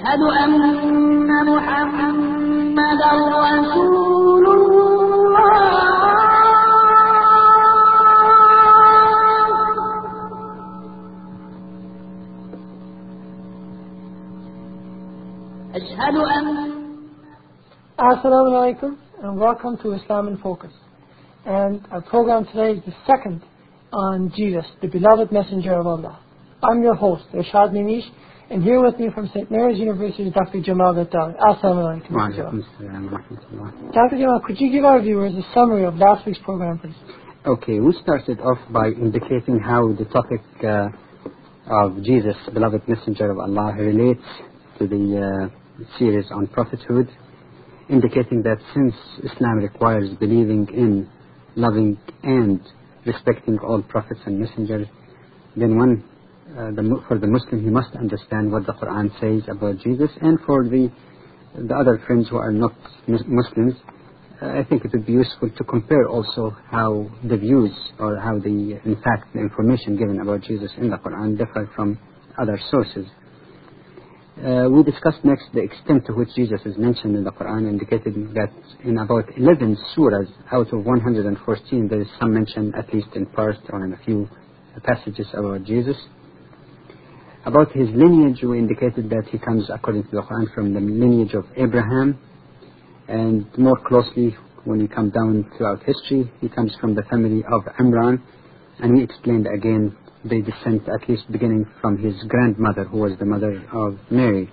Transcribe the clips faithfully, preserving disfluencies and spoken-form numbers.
أشهد أن محمدا رسول الله. أشهد أن Assalamu alaikum and welcome to Islam in Focus. And our program today is the second on Jesus, the beloved messenger of Allah. I'm your host, Irshad Mimish, and here with me from Saint Mary's University is Doctor Jamal Gattawi. Assalamu alaikum. Doctor Jamal, could you give our viewers a summary of last week's program, please? Okay, we started off by indicating how the topic uh, of Jesus, beloved messenger of Allah, relates to the uh, series on prophethood, indicating that since Islam requires believing in, loving and respecting all prophets and messengers, then one, uh, the, for the Muslim, he must understand what the Quran says about Jesus, and for the, the other friends who are not Muslims, uh, I think it would be useful to compare also how the views, or how the, in fact, the information given about Jesus in the Quran differ from other sources. Uh, we discussed next the extent to which Jesus is mentioned in the Quran, indicating that in about eleven surahs out of one hundred fourteen there is some mention, at least in part or in a few passages, about Jesus. About his lineage, we indicated that he comes, according to the Quran, from the lineage of Abraham, and more closely, when we come down throughout history, he comes from the family of Imran, and we explained again the descent, at least beginning from his grandmother, who was the mother of Mary.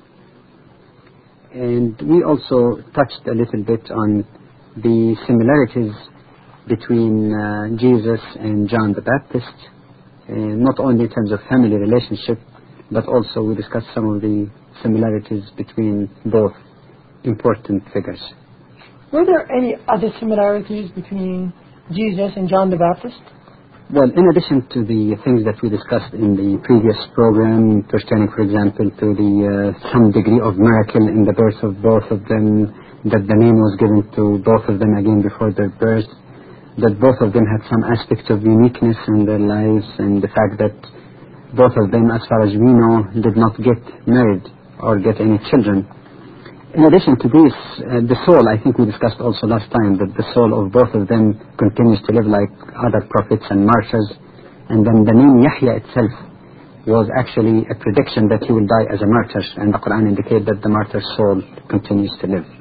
And we also touched a little bit on the similarities between uh, Jesus and John the Baptist, uh, not only in terms of family relationship, but also we discussed some of the similarities between both important figures. Were there any other similarities between Jesus and John the Baptist? Well, in addition to the things that we discussed in the previous program, pertaining, for example, to the uh, some degree of miracle in the birth of both of them, that the name was given to both of them again before their birth, that both of them had some aspects of uniqueness in their lives, and the fact that both of them, as far as we know, did not get married or get any children. In addition to this, uh, the soul, I think we discussed also last time, that the soul of both of them continues to live like other prophets and martyrs, and then the name Yahya itself was actually a prediction that he will die as a martyr, and the Quran indicates that the martyr's soul continues to live.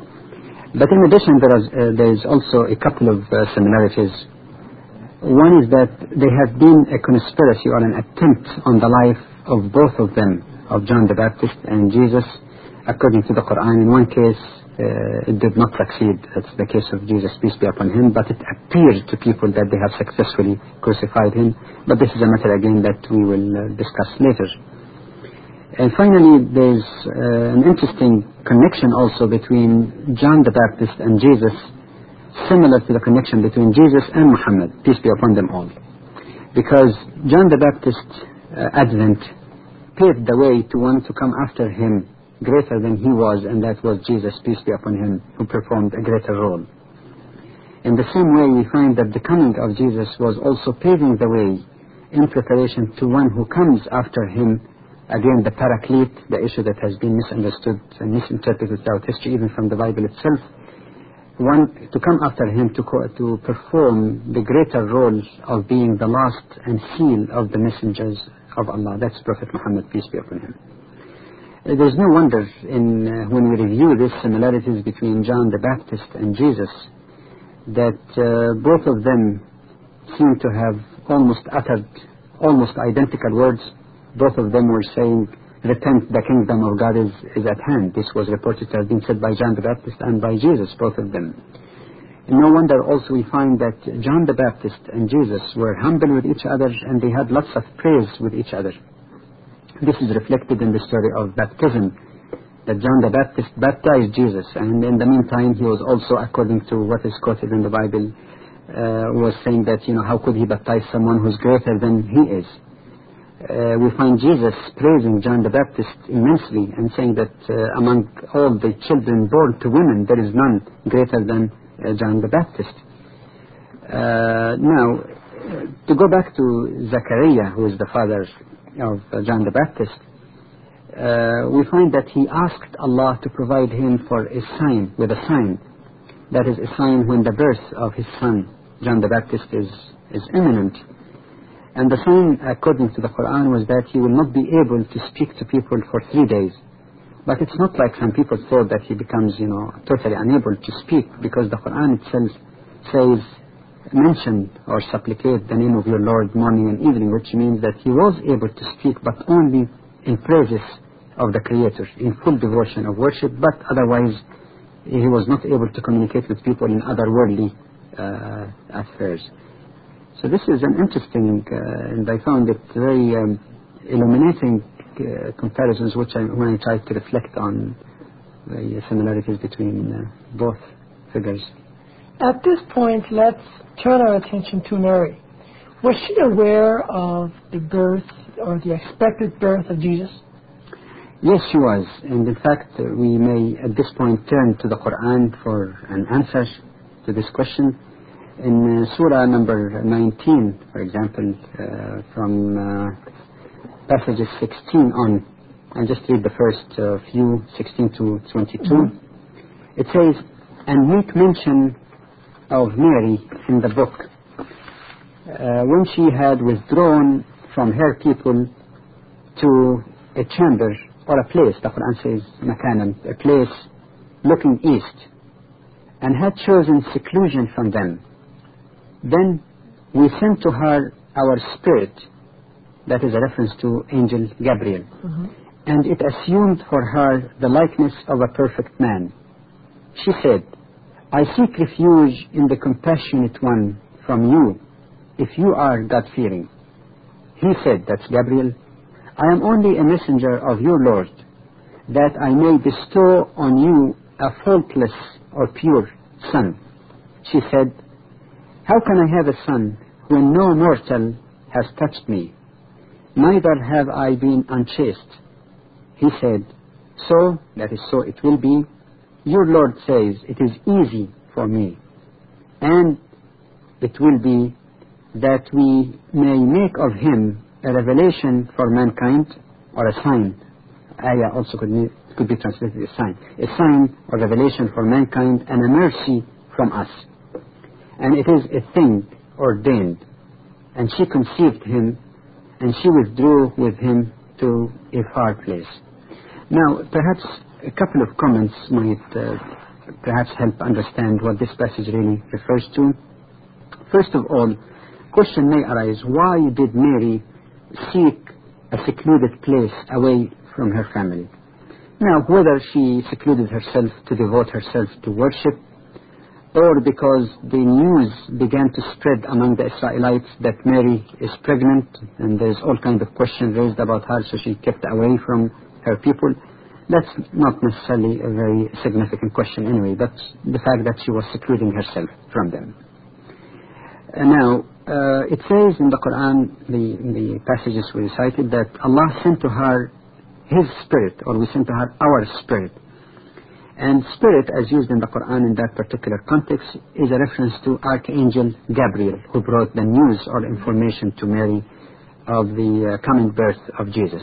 But in addition, there is, uh, there is also a couple of uh, similarities. One is that there has been a conspiracy or an attempt on the life of both of them, of John the Baptist and Jesus, according to the Quran. In one case, uh, it did not succeed. That's the case of Jesus, peace be upon him. But it appears to people that they have successfully crucified him. But this is a matter, again, that we will uh, discuss later. And finally, there's uh, an interesting connection also between John the Baptist and Jesus, similar to the connection between Jesus and Muhammad, peace be upon them all. Because John the Baptist uh, advent paved the way to one to come after him, greater than he was, and that was Jesus, peace be upon him, who performed a greater role. In the same way, we find that the coming of Jesus was also paving the way in preparation to one who comes after him, again the Paraclete, the issue that has been misunderstood and misinterpreted throughout history, even from the Bible itself, one to come after him to, co- to perform the greater role of being the last and seal of the messengers of Allah. That's Prophet Muhammad, peace be upon him. There's no wonder in uh, when we review these similarities between John the Baptist and Jesus that uh, both of them seem to have almost uttered almost identical words. Both of them were saying, "Repent, the kingdom of God is, is at hand." This was reported to have been said by John the Baptist and by Jesus, both of them. And no wonder also we find that John the Baptist and Jesus were humble with each other, and they had lots of praise with each other. This is reflected in the story of baptism, that John the Baptist baptized Jesus, and in the meantime he was also, according to what is quoted in the Bible, uh, was saying that, you know, how could he baptize someone who's greater than he is? Uh, we find Jesus praising John the Baptist immensely and saying that uh, among all the children born to women, there is none greater than uh, John the Baptist. Uh, now, to go back to Zechariah, who is the father of uh, John the Baptist, uh, we find that he asked Allah to provide him for a sign, with a sign. That is a sign when the birth of his son, John the Baptist, is, is imminent. And the sign, according to the Quran, was that he will not be able to speak to people for three days. But it's not like some people thought that he becomes, you know, totally unable to speak, because the Quran itself says, mention or supplicate the name of your Lord morning and evening, which means that he was able to speak, but only in praises of the Creator, in full devotion of worship, but otherwise he was not able to communicate with people in other worldly uh, affairs. So this is an interesting, uh, and I found it very um, illuminating uh, comparisons, which I, when I tried to reflect on the similarities between uh, both figures. At this point, let's turn our attention to Mary. Was she aware of the birth or the expected birth of Jesus? Yes, she was. And in fact, uh, we may at this point turn to the Quran for an answer to this question. In uh, Surah number nineteen, for example, uh, from uh, passages sixteen on, I'll just read the first uh, few, sixteen to twenty-two. Mm-hmm. It says, "And make mention of Mary in the book, uh, when she had withdrawn from her people to a chamber or a place," the Quran says makanan, a place looking east, "and had chosen seclusion from them. Then we sent to her our spirit," that is a reference to Angel Gabriel, mm-hmm. "and it assumed for her the likeness of a perfect man. She said, I seek refuge in the compassionate one from you, if you are God-fearing. He said," that's Gabriel, "I am only a messenger of your Lord, that I may bestow on you a faultless or pure son." She said, "How can I have a son when no mortal has touched me? Neither have I been unchaste." He said, "So, that is so it will be. Your Lord says, it is easy for me. And it will be that we may make of him a revelation for mankind," or a sign. Ayah also could be, could be translated as sign. "A sign or revelation for mankind, and a mercy from us. And it is a thing ordained. And she conceived him, and she withdrew with him to a far place." Now, perhaps a couple of comments might uh, perhaps help understand what this passage really refers to. First of all, question may arise, why did Mary seek a secluded place away from her family? Now, whether she secluded herself to devote herself to worship, or because the news began to spread among the Israelites that Mary is pregnant, and there's all kinds of questions raised about her, so she kept away from her people. That's not necessarily a very significant question anyway. That's the fact that she was secluding herself from them. Uh, now, uh, it says in the Quran, the, in the passages we recited, that Allah sent to her His Spirit, or we sent to her our Spirit. And Spirit, as used in the Quran in that particular context, is a reference to Archangel Gabriel, who brought the news or information to Mary of the uh, coming birth of Jesus.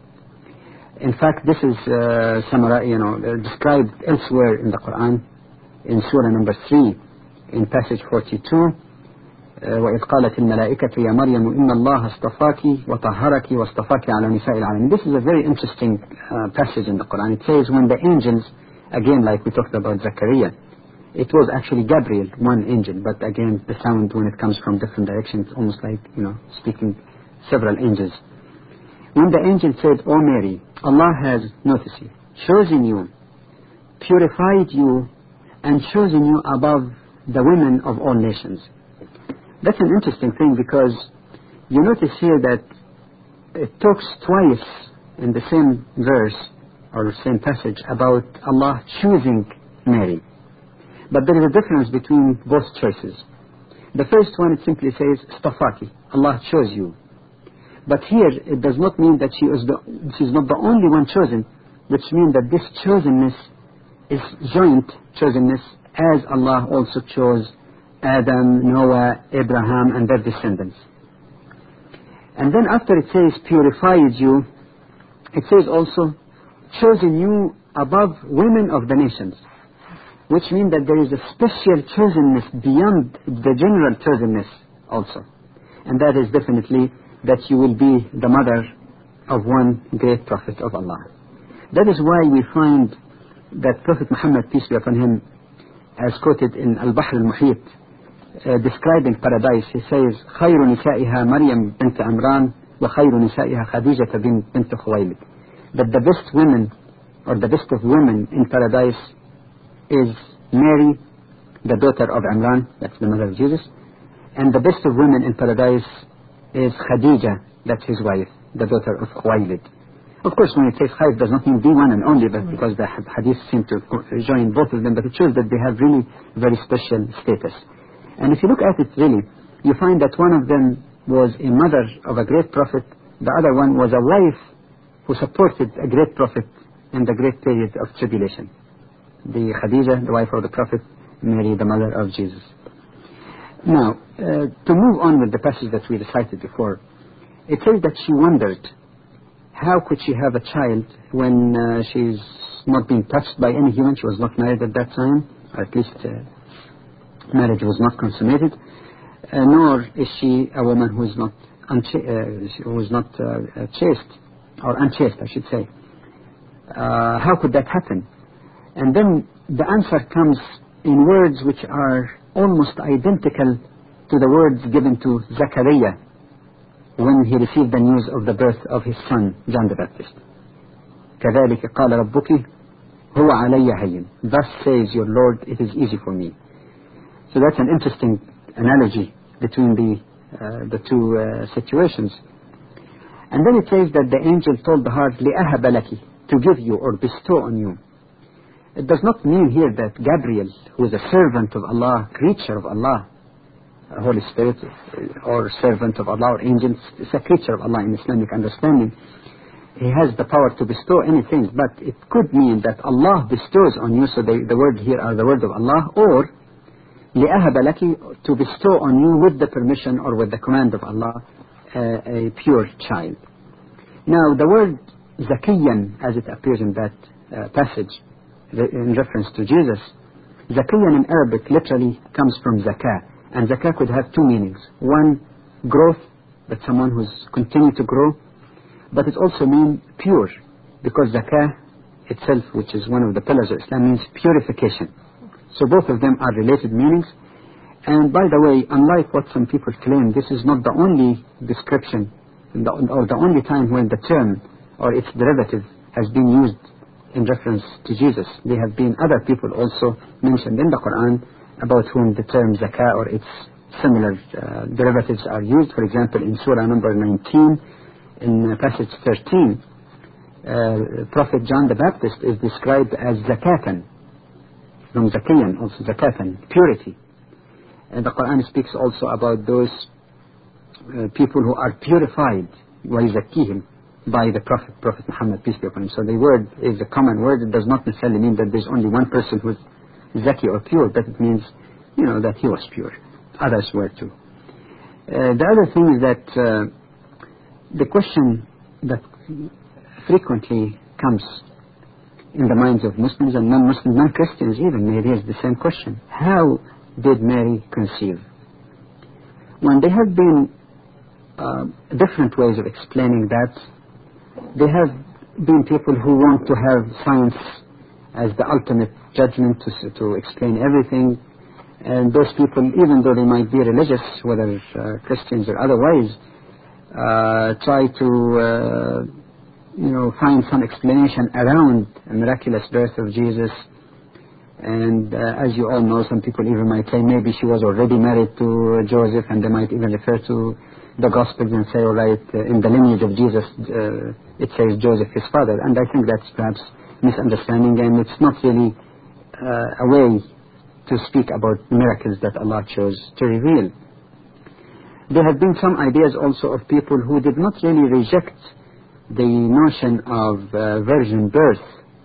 In fact, this is uh, summarized, you know, described elsewhere in the Quran, in Surah number three, in passage forty-two. وَإِذْ قَالَتِ الْمَلَائِكَةُ يَا مَرْيَمُ إِنَّ اللَّهَ اصْطَفَاكِ وَطَهَّرَكِ وَاصْطَفَاكِ عَلَى نِسَاءِ الْعَالَمِينَ. This is a very interesting uh, passage in the Quran. It says when the angels, again like we talked about Zechariah, it was actually Gabriel, one angel, but again the sound when it comes from different directions, it's almost like, you know, speaking several angels. When the angel said, "O Mary, Allah has, notice you, chosen you, purified you, and chosen you above the women of all nations." That's an interesting thing, because you notice here that it talks twice in the same verse or same passage about Allah choosing Mary. But there is a difference between both choices. The first one, it simply says, "Stafaki," Allah chose you. But here, it does not mean that she is the, she is not the only one chosen, which means that this chosenness is joint chosenness, as Allah also chose Adam, Noah, Abraham, and their descendants. And then after it says, "purified you," It says also, chosen you above women of the nations, which means that there is a special chosenness beyond the general chosenness also. And that is definitely that you will be the mother of one great prophet of Allah. That is why we find that Prophet Muhammad, peace be upon him, as quoted in Al-Bahr al-Muhit, uh, describing paradise, he says, خَيْرُ نِسَائِهَا مَرْيَمْ بنت عمران وَخَيْرُ نِسَائِهَا خَدِيجَةَ بنت خويلد. That the best women, or the best of women in paradise, is Mary, the daughter of Imran, that's the mother of Jesus, and the best of women in paradise is Khadija, that's his wife, the daughter of Khuwaylid. Of course, when it says khayr, it does not mean the one and only, but because the hadith seem to join both of them, but it shows that they have really very special status. And if you look at it really, you find that one of them was a mother of a great prophet, the other one was a wife who supported a great prophet in the great period of tribulation. The Khadija, the wife of the prophet, Mary, the mother of Jesus. Now, uh, to move on with the passage that we recited before, it says that she wondered, how could she have a child when uh, she's not being touched by any human? She was not married at that time, or at least uh, marriage was not consummated, uh, nor is she a woman who is not, uncha- uh, who is not uh, chaste, or unchaste, I should say. Uh, how could that happen? And then the answer comes in words which are almost identical to the words given to Zachariah when he received the news of the birth of his son, John the Baptist. كَذَلِكَ قَالَ رَبُّكِ هُوَ عَلَيَّ هَيِّنٌ. Thus says your Lord, it is easy for me. So that's an interesting analogy between the, uh, the two uh, situations. And then it says that the angel told the heart, لِأَهَبَ لَكِ, to give you or bestow on you. It does not mean here that Gabriel, who is a servant of Allah, creature of Allah, Holy Spirit, or servant of Allah, or angel, is a creature of Allah in Islamic understanding. He has the power to bestow anything, but it could mean that Allah bestows on you, so the, the words here are the word of Allah, or لِأَهَبَ لَكِ, to bestow on you with the permission or with the command of Allah, uh, a pure child. Now, the word Zakiyan, as it appears in that uh, passage, in reference to Jesus, Zakiyan in Arabic literally comes from zakah, and zakah could have two meanings. One, growth, that someone who's continued to grow, but it also means pure, because zakah itself, which is one of the pillars of Islam, means purification. So both of them are related meanings. And by the way, unlike what some people claim, this is not the only description or the only time when the term or its derivative has been used in reference to Jesus. There have been other people also mentioned in the Quran about whom the term zakah or its similar uh, derivatives are used. For example, in Surah number nineteen, in uh, passage thirteen, uh, Prophet John the Baptist is described as zakatan, from zakiyan, also zakatan, purity. And the Quran speaks also about those uh, people who are purified, وَيُزَكِّيهِمْ, by the Prophet, Prophet Muhammad, peace be upon him. So the word is a common word. It does not necessarily mean that there's only one person who is zaki or pure, but it means, you know, that he was pure. Others were too. Uh, the other thing is that uh, the question that frequently comes in the minds of Muslims and non-Muslims, non-Christians even, may raise the same question. How did Mary conceive? When there have been uh, different ways of explaining that, there have been people who want to have science as the ultimate judgment to, to explain everything. And those people, even though they might be religious, whether uh, Christians or otherwise, uh, try to, uh, you know, find some explanation around the miraculous birth of Jesus. And uh, as you all know, some people even might say maybe she was already married to Joseph, and they might even refer to the Gospels and say, all right, uh, in the lineage of Jesus, uh, it says Joseph his father. And I think that's perhaps misunderstanding, and it's not really uh, a way to speak about miracles that Allah chose to reveal. There have been some ideas also of people who did not really reject the notion of uh, virgin birth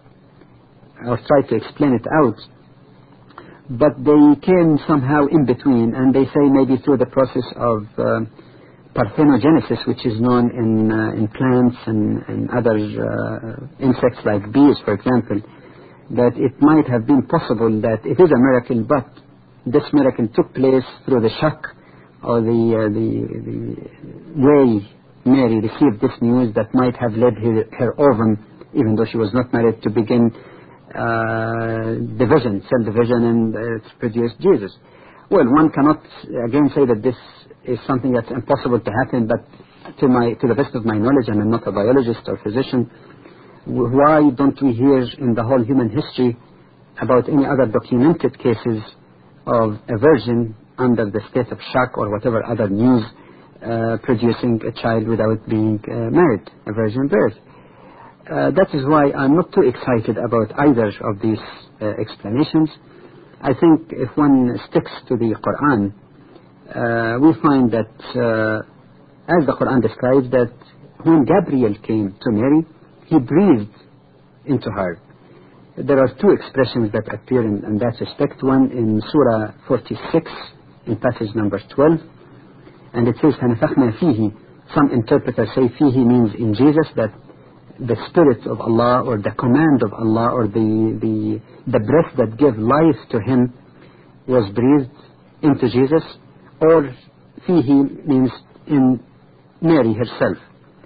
or try to explain it out, but they came somehow in between, and they say maybe through the process of uh, parthenogenesis, which is known in, uh, in plants and, and other uh, insects like bees, for example, that it might have been possible that it is a miracle, but this miracle took place through the shock or the, uh, the, the way Mary received this news that might have led her, her ovum, even though she was not married, to begin uh, division, cell division, and uh, to produce Jesus. Well, one cannot again say that this is something that's impossible to happen, but to my to the best of my knowledge, and I'm not a biologist or physician, why don't we hear in the whole human history about any other documented cases of a virgin under the state of shock or whatever other news uh, producing a child without being uh, married, a virgin birth? Uh, that is why I'm not too excited about either of these uh, explanations. I think if one sticks to the Quran, uh, we find that, uh, as the Quran describes, that when Gabriel came to Mary, he breathed into her. There are two expressions that appear in, in that respect. One in Surah forty-six, in passage number twelve, and it says, فَنَفَخْنَا فِيهِ. Some interpreters say fihi means in Jesus, that the Spirit of Allah or the command of Allah or the, the, the breath that gave life to him was breathed into Jesus, or fihi means in Mary herself.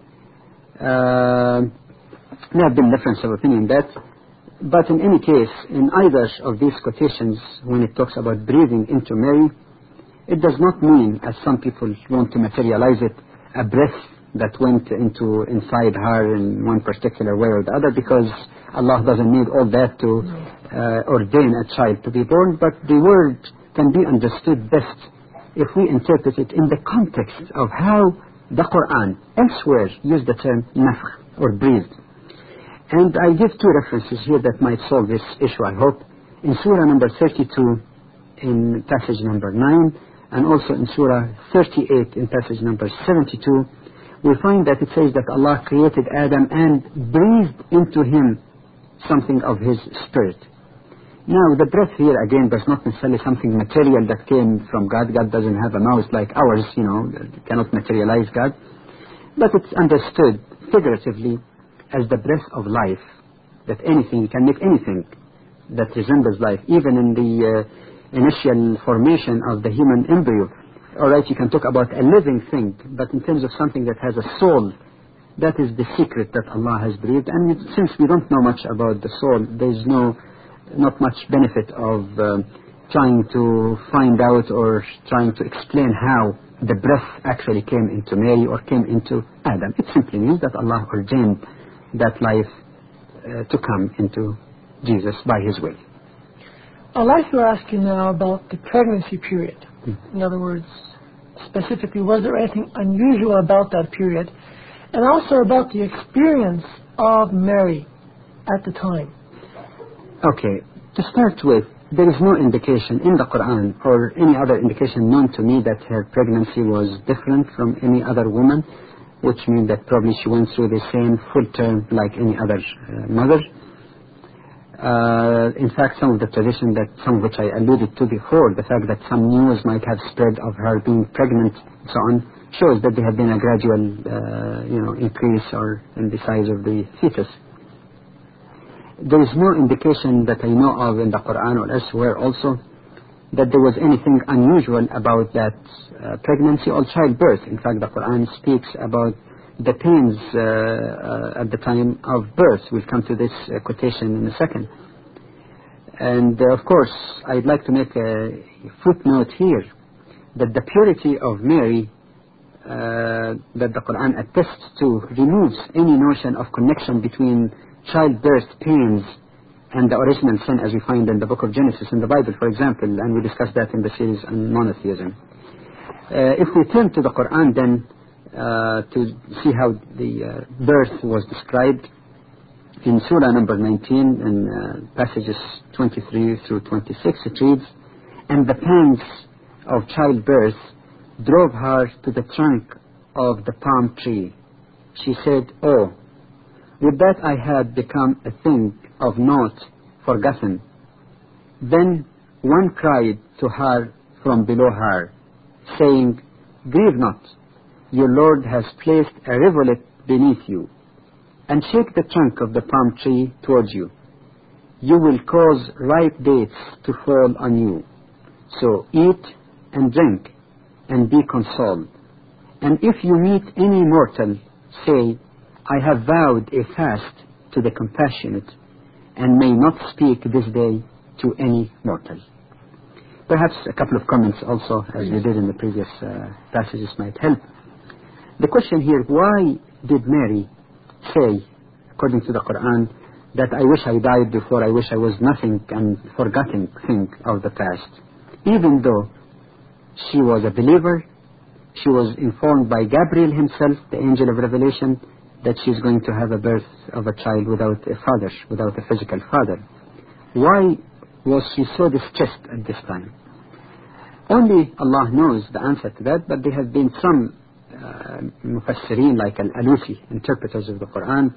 Uh, there have been difference of opinion that, but in any case, in either of these quotations, when it talks about breathing into Mary, it does not mean, as some people want to materialize it, a breath that went into inside her in one particular way or the other, because Allah doesn't need all that to uh, ordain a child to be born, but the word can be understood best if we interpret it in the context of how the Quran elsewhere used the term nafkh, or breathed. And I give two references here that might solve this issue, I hope. In Surah number thirty-two, in passage number nine, and also in Surah thirty-eight, in passage number seventy-two, we find that it says that Allah created Adam and breathed into him something of his spirit. Now, the breath here, again, does not necessarily something material that came from God. God doesn't have a mouth like ours, you know, cannot materialize God. But it's understood figuratively as the breath of life, that anything can make anything that resembles life, even in the uh, initial formation of the human embryo. All right, you can talk about a living thing, but in terms of something that has a soul, that is the secret that Allah has breathed. And since we don't know much about the soul, there is no, not much benefit of uh, trying to find out or trying to explain how the breath actually came into Mary or came into Adam. It simply means that Allah ordained that life uh, to come into Jesus by His will. I'd like to ask you now about the pregnancy period. In other words, specifically, was there anything unusual about that period? And also about the experience of Mary at the time. Okay, to start with, there is no indication in the Quran or any other indication known to me that her pregnancy was different from any other woman, which means that probably she went through the same full term like any other uh, mother. Uh, in fact, some of the tradition that some of which I alluded to before, the fact that some news might have spread of her being pregnant and so on, shows that there had been a gradual, uh, you know, increase or in the size of the fetus. There is no indication that I know of in the Quran or elsewhere also that there was anything unusual about that uh, pregnancy or childbirth. In fact, the Quran speaks about the pains uh, uh, at the time of birth. We'll come to this uh, quotation in a second. And uh, of course, I'd like to make a footnote here that the purity of Mary uh, that the Quran attests to removes any notion of connection between childbirth pains and the original sin, as we find in the book of Genesis in the Bible, for example, and we discussed that in the series on monotheism. Uh, if we turn to the Quran then, Uh, to see how the uh, birth was described in Surah number nineteen in uh, passages twenty-three through twenty-six, it reads, "And the pangs of childbirth drove her to the trunk of the palm tree. She said, 'Oh, would that I had become a thing of naught, forgotten.' Then one cried to her from below her, saying, 'Grieve not, your Lord has placed a rivulet beneath you, and shake the trunk of the palm tree towards you. You will cause ripe dates to fall on you. So eat and drink and be consoled. And if you meet any mortal, say, I have vowed a fast to the compassionate, and may not speak this day to any mortal. Perhaps a couple of comments also, as we did in the previous uh, passages, might help. The question here, why did Mary say, according to the Quran, that I wish I died before I wish I was nothing and forgotten thing of the past? Even though she was a believer, she was informed by Gabriel himself, the angel of revelation, that she's going to have a birth of a child without a father, without a physical father. Why was she so distressed at this time? Only Allah knows the answer to that, but there have been some uh, mufassirin, like Al-Alusi, interpreters of the Quran,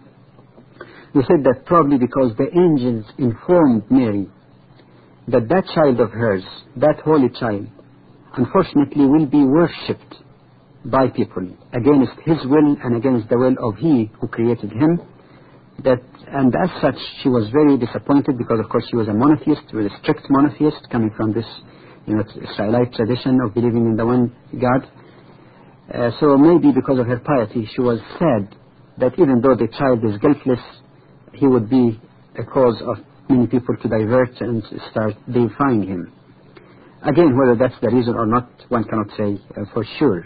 who said that probably because the angels informed Mary that that child of hers, that holy child, unfortunately will be worshipped by people against his will and against the will of he who created him. That, and as such, she was very disappointed because, of course, she was a monotheist, she was a strict monotheist, coming from this, you know, Israelite tradition of believing in the one God. Uh, so maybe because of her piety, she was sad that even though the child is guiltless, he would be a cause of many people to divert and start deifying him. Again, whether that's the reason or not, one cannot say uh, for sure.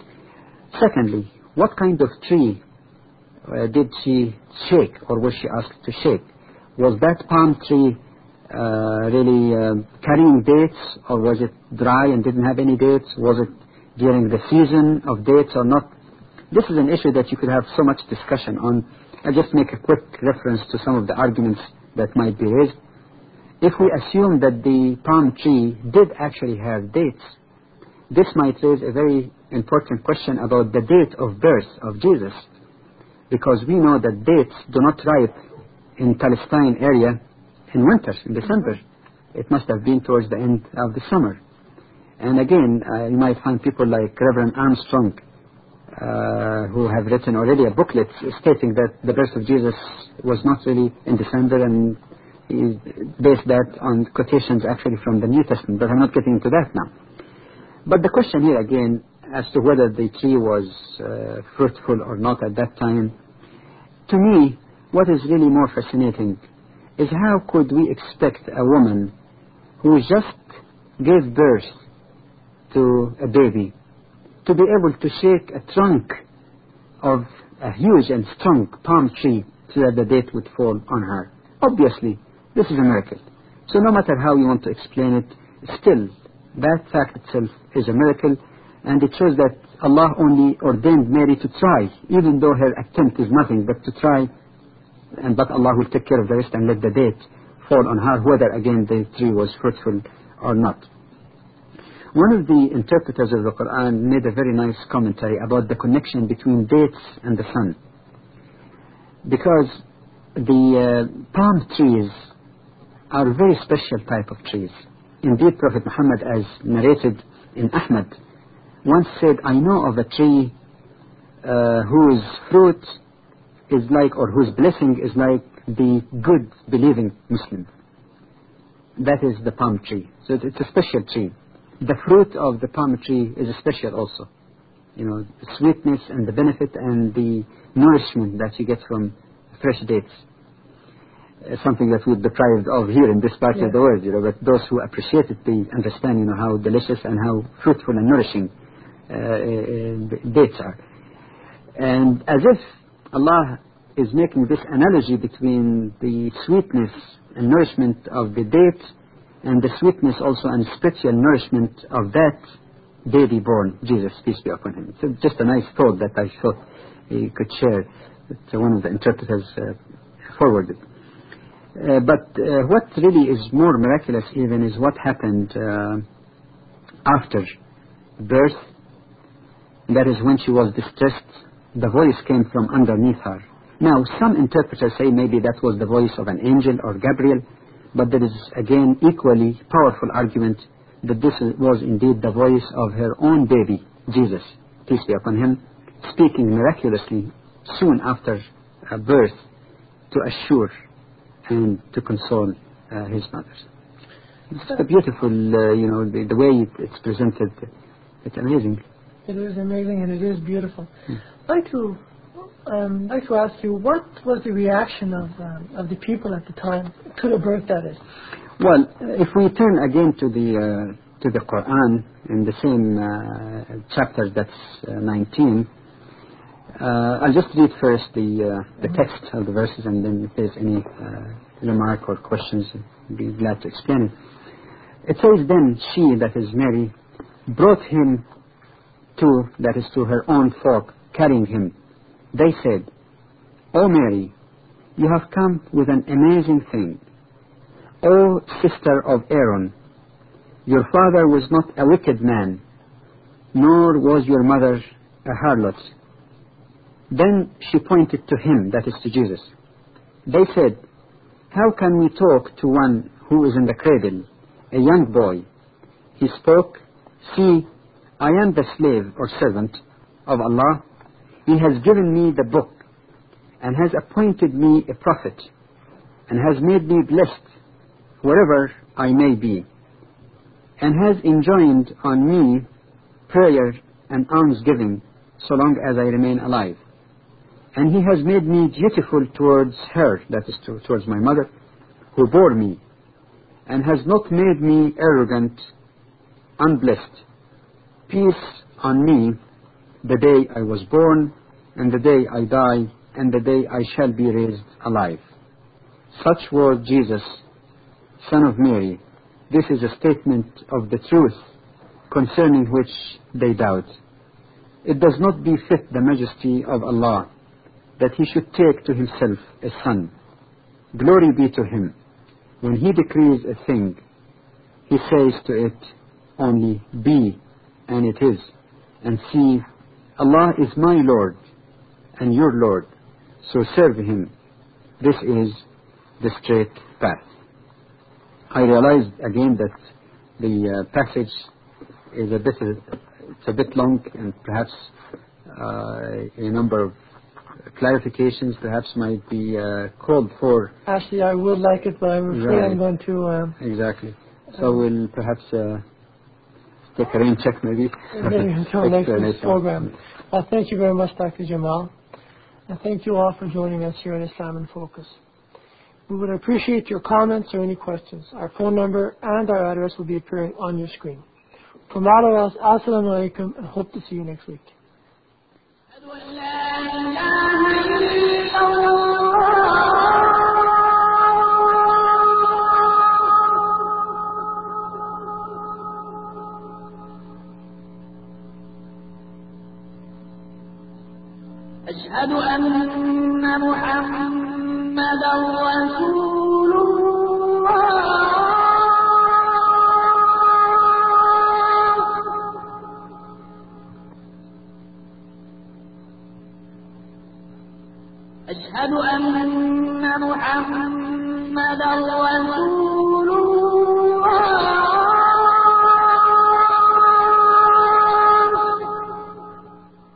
Secondly, what kind of tree uh, did she shake, or was she asked to shake? Was that palm tree uh, really uh, carrying dates, or was it dry and didn't have any dates? Was it during the season of dates or not? This is an issue that you could have so much discussion on. I'll just make a quick reference to some of the arguments that might be raised. If we assume that the palm tree did actually have dates, this might raise a very important question about the date of birth of Jesus, because we know that dates do not ripe in Palestine area in winter, in December. It must have been towards the end of the summer. And again, uh, you might find people like Reverend Armstrong, uh, who have written already a booklet stating that the birth of Jesus was not really in December, and he based that on quotations actually from the New Testament, but I'm not getting into that now. But the question here again, as to whether the tree was uh, fruitful or not at that time, to me, what is really more fascinating is how could we expect a woman who just gave birth to a baby to be able to shake a trunk of a huge and strong palm tree so that the date would fall on her? Obviously, this is a miracle. So no matter how you want to explain it, still, that fact itself is a miracle, and it shows that Allah only ordained Mary to try, even though her attempt is nothing but to try, and but Allah will take care of the rest and let the date fall on her, whether again the tree was fruitful or not. One of the interpreters of the Quran made a very nice commentary about the connection between dates and the sun, because the uh, palm trees are a very special type of trees. Indeed, Prophet Muhammad, as narrated in Ahmad, once said, I know of a tree uh, whose fruit is like, or whose blessing is like the good believing Muslim. That is the palm tree. So it's a special tree. The fruit of the palm tree is special also. You know, the sweetness and the benefit and the nourishment that you get from fresh dates. Uh, something that we're deprived of here in this part yeah. of the world, you know, but those who appreciate it, they understand, you know, how delicious and how fruitful and nourishing uh, uh, dates are. And as if Allah is making this analogy between the sweetness and nourishment of the date and the sweetness also and spiritual nourishment of that baby born, Jesus, peace be upon him. So just a nice thought that I thought he could share, that one of the interpreters uh, forwarded. Uh, but uh, what really is more miraculous even is what happened uh, after birth. That is when she was distressed, the voice came from underneath her. Now, some interpreters say maybe that was the voice of an angel or Gabriel, but there is again equally powerful argument that this was indeed the voice of her own baby, Jesus, peace be upon him, speaking miraculously soon after uh, birth to assure and to console uh, his mother. It's a beautiful, uh, you know, the, the way it, it's presented. It's amazing. It is amazing and it is beautiful. Hmm. I'd like to, um, like to ask you, what was the reaction of um, of the people at the time to the birth, that is? Well, if we turn again to the uh, to the Quran in the same uh, chapter, that's uh, nineteen. Uh, I'll just read first the uh, the text of the verses, and then if there's any uh, remark or questions, I'd be glad to explain it. It says, then she, that is Mary, brought him to, that is to her own folk, carrying him. They said, O Mary, you have come with an amazing thing. O sister of Aaron, your father was not a wicked man, nor was your mother a harlot. Then she pointed to him, that is to Jesus. They said, how can we talk to one who is in the cradle, a young boy? He spoke, see, I am the slave or servant of Allah. He has given me the book and has appointed me a prophet and has made me blessed wherever I may be, and has enjoined on me prayer and almsgiving so long as I remain alive. And he has made me dutiful towards her, that is to, towards my mother, who bore me, and has not made me arrogant, unblessed. Peace on me the day I was born, and the day I die, and the day I shall be raised alive. Such was Jesus, son of Mary. This is a statement of the truth concerning which they doubt. It does not befit the majesty of Allah that he should take to himself a son. Glory be to him. When he decrees a thing, he says to it only, be, and it is. And see, Allah is my Lord and your Lord, so serve him. This is the straight path. I realized again that the uh, passage is a bit, uh, it's a bit long, and perhaps uh, a number of clarifications perhaps might be uh, called for. Actually, I would like it, but I'm afraid Right. I'm going to... Um, exactly. So we'll perhaps uh, take a rain check maybe. maybe until next week's program. Well, thank you very much, Doctor Jamal. And thank you all for joining us here at Islam in Focus. We would appreciate your comments or any questions. Our phone number and our address will be appearing on your screen. From all of us, Assalamu alaikum, and hope to see you next week. أشهد أن محمدا رسول الله. أشهد أن محمدا رسول